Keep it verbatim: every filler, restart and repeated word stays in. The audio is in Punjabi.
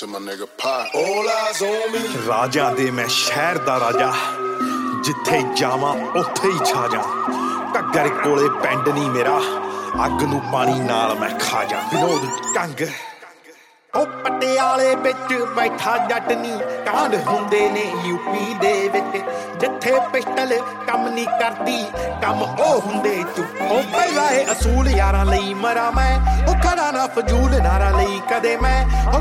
to my nigga Pot. All eyes on me. ਰਾਜਾਂ ਦੇ ਮੈਂ ਸ਼ਹਿਰ ਦਾ ਰਾਜਾ, ਜਿੱਥੇ ਜਾਵਾਂ ਉੱਥੇ ਹੀ ਛਾ ਜਾ। ਘੱਗਰ ਕੋਲੇ ਪਿੰਡ ਨਹੀਂ ਮੇਰਾ, ਅੱਗ ਨੂੰ ਪਾਣੀ ਨਾਲ ਮੈਂ ਖਾ ਜਾ। ਵਿਨੋਦ ਕੰਗ ਉਹ ਪਟਿਆਲੇ ਵਿੱਚ ਬੈਠਾ ਜੱਟ ਨੀ, ਕਾਂਡ ਹੁੰਦੇ ਨੇ ਯੂਪੀ ਦੇ ਵਿੱਚ, ਜਿੱਥੇ ਪਿਸਟਲ ਕੰਮ ਨਹੀਂ ਕਰਦੀ, ਕੰਮ ਉਹ ਹੁੰਦੇ ਚੁੱਪ। ਉਹ ਪਹਿਲਾਂ ਇਹ ਅਸੂਲ ਯਾਰਾਂ ਲਈ ਮਰਾਂ ਮੈਂ, ਉਹ ਖੜਾ ਨਾ ਫਜ਼ੂਲ ਨਾਰਾਂ ਲਈ ਕਦੇ ਮੈਂ। ਉਹ